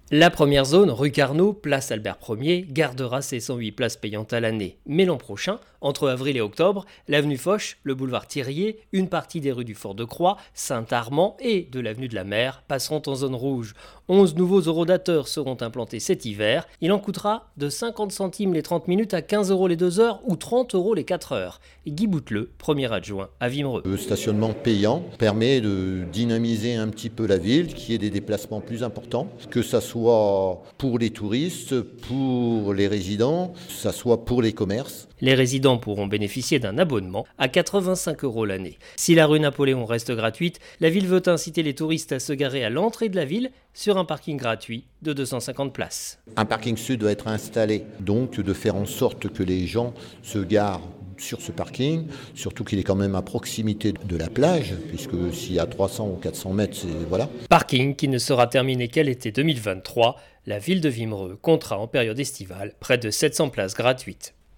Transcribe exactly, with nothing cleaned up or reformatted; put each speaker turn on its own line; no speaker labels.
La première zone, rue Carnot, place Albert Ier, gardera ses cent huit places payantes à l'année. Mais l'an prochain, entre avril et octobre, l'avenue Foch, le boulevard Thirier, une partie des rues du Fort-de-Croix, Saint-Armand et de l'avenue de la Mer passeront en zone rouge. onze nouveaux horodateurs seront implantés cet hiver. Il en coûtera de cinquante centimes les trente minutes à quinze euros les deux heures ou trente euros les quatre heures. Guy Bouteleux, premier adjoint à Wimereux.
Le stationnement payant permet de dynamiser un petit peu la ville, qu'il y ait des déplacements plus importants, que ça soit pour les touristes, pour les résidents, que ça soit pour les commerces.
Les résidents pourront bénéficier d'un abonnement à quatre-vingt-cinq euros l'année. Si la rue Napoléon reste gratuite, la ville veut inciter les touristes à se garer à l'entrée de la ville sur un parking gratuit de deux cent cinquante places.
Un parking sud doit être installé, donc de faire en sorte que les gens se garent sur ce parking, surtout qu'il est quand même à proximité de la plage, puisque s'il y a trois cents ou quatre cents mètres, c'est voilà.
Parking qui ne sera terminé qu'à l'été deux mille vingt-trois. La ville de Wimereux comptera en période estivale près de sept cents places gratuites.